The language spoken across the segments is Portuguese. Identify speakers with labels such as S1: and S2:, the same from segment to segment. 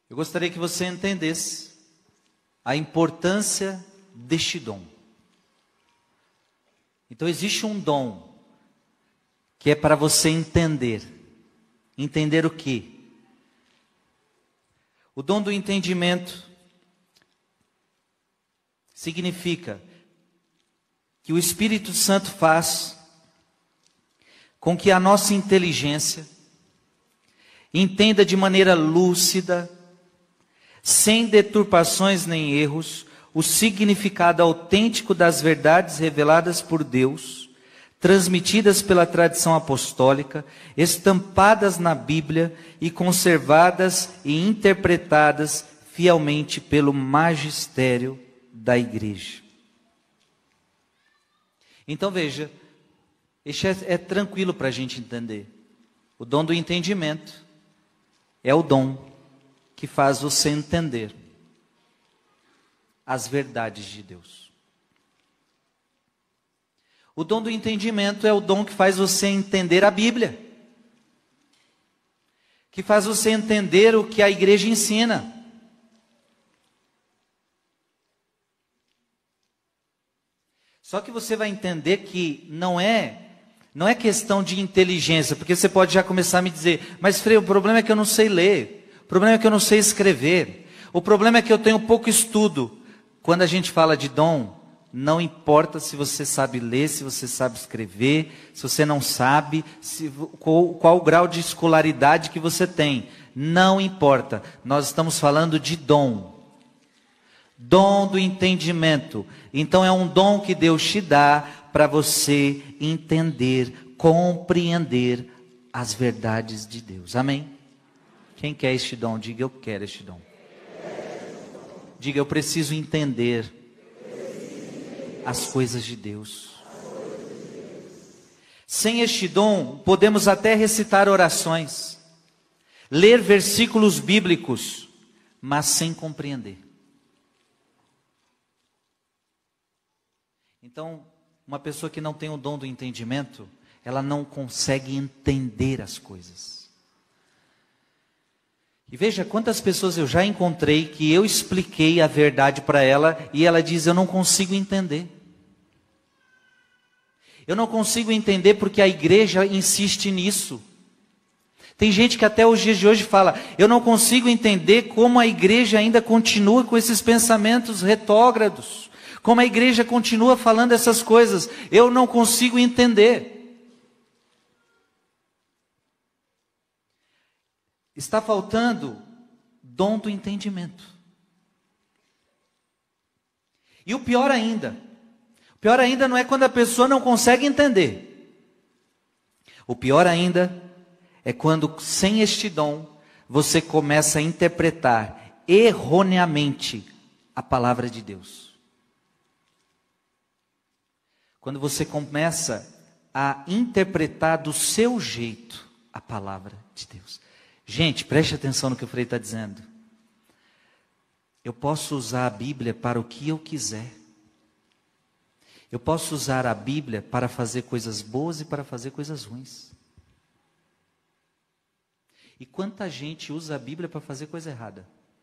S1: Eu gostaria que você entendesse a importância deste dom. Então existe um dom que é para você entender. Entender o quê? O dom do entendimento significa que o Espírito Santo faz com que a nossa inteligência entenda de maneira lúcida, sem deturpações nem erros, o significado autêntico das verdades reveladas por Deus, transmitidas pela tradição apostólica, estampadas na Bíblia e conservadas e interpretadas fielmente pelo magistério da igreja. Então veja, este é tranquilo para a gente entender. O dom do entendimento é o dom que faz você entender as verdades de Deus. O dom do entendimento é o dom que faz você entender a Bíblia, que faz você entender o que a igreja ensina. Só que você vai entender que não é questão de inteligência, porque você pode já começar a me dizer, mas Frei, o problema é que eu não sei ler. O problema é que eu não sei escrever. O problema é que eu tenho pouco estudo. Quando a gente fala de dom, não importa se você sabe ler, se você sabe escrever, se você não sabe, qual o grau de escolaridade que você tem. Não importa. Nós estamos falando de dom. Dom do entendimento. Então é um dom que Deus te dá para você entender, compreender as verdades de Deus. Amém? Quem quer este dom? Diga, eu quero este dom. Diga, eu preciso entender as coisas de Deus. Sem este dom, podemos até recitar orações, ler versículos bíblicos, mas sem compreender. Então, uma pessoa que não tem o dom do entendimento, ela não consegue entender as coisas. E veja quantas pessoas eu já encontrei que eu expliquei a verdade para ela e ela diz, eu não consigo entender. Eu não consigo entender porque a igreja insiste nisso. Tem gente que até os dias de hoje fala, eu não consigo entender como a igreja ainda continua com esses pensamentos retrógrados. Como a igreja continua falando essas coisas, eu não consigo entender. Está faltando dom do entendimento. E o pior ainda não é quando a pessoa não consegue entender. O pior ainda é quando, sem este dom, você começa a interpretar erroneamente a palavra de Deus. Quando você começa a interpretar do seu jeito a palavra de Deus. Gente, preste atenção no que o Frei está dizendo. Eu posso usar a Bíblia para o que eu quiser. Eu posso usar a Bíblia para fazer coisas boas e para fazer coisas ruins. E quanta gente usa a Bíblia para fazer coisa errada?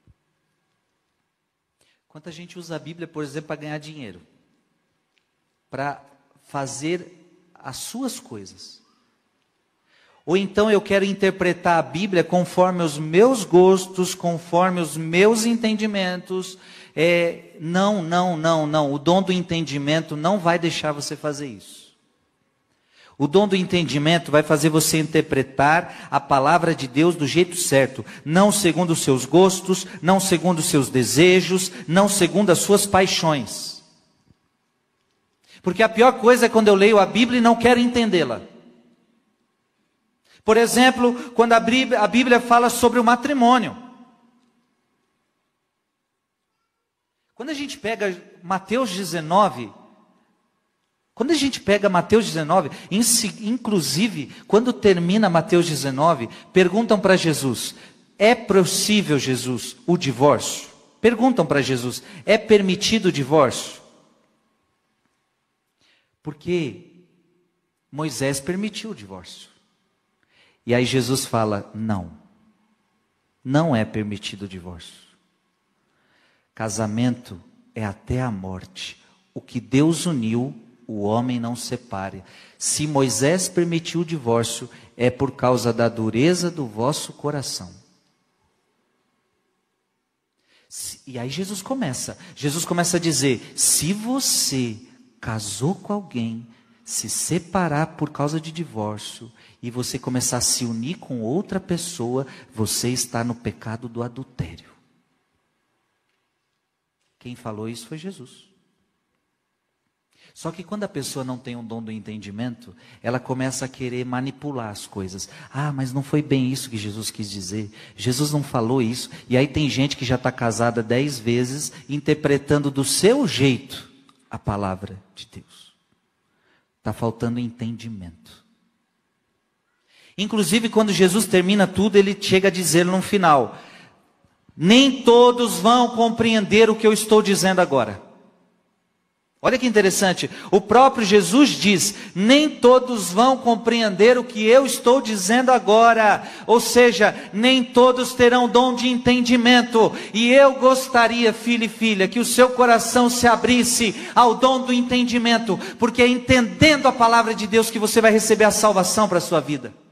S1: Quanta gente usa a Bíblia, por exemplo, para ganhar dinheiro? Para fazer as suas coisas. Ou então eu quero interpretar a Bíblia conforme os meus gostos, conforme os meus entendimentos. Não. O dom do entendimento não vai deixar você fazer isso. O dom do entendimento vai fazer você interpretar a palavra de Deus do jeito certo. Não segundo os seus gostos, não segundo os seus desejos, não segundo as suas paixões. Porque a pior coisa é quando eu leio a Bíblia e não quero entendê-la. Por exemplo, quando a Bíblia fala sobre o matrimônio. Quando a gente pega Mateus 19, inclusive, quando termina Mateus 19, perguntam para Jesus, é possível, Jesus, o divórcio? Perguntam para Jesus, é permitido o divórcio? Porque Moisés permitiu o divórcio. E aí Jesus fala, não. não é permitido o divórcio. Casamento é até a morte. O que Deus uniu, o homem não separe. Se Moisés permitiu o divórcio, é por causa da dureza do vosso coração. E aí Jesus começa a dizer, se você casou com alguém, se separar por causa de divórcio, e você começar a se unir com outra pessoa, você está no pecado do adultério. Quem falou isso foi Jesus. Só que quando a pessoa não tem um dom do entendimento, ela começa a querer manipular as coisas. Ah, mas não foi bem isso que Jesus quis dizer. Jesus não falou isso. E aí tem gente que já está casada 10 vezes, interpretando do seu jeito a palavra de Deus. Está faltando entendimento. Inclusive, quando Jesus termina tudo, ele chega a dizer no final, nem todos vão compreender o que eu estou dizendo agora. Olha que interessante, o próprio Jesus diz, nem todos vão compreender o que eu estou dizendo agora, ou seja, nem todos terão dom de entendimento, e eu gostaria, filho e filha, que o seu coração se abrisse ao dom do entendimento, porque é entendendo a palavra de Deus que você vai receber a salvação para a sua vida.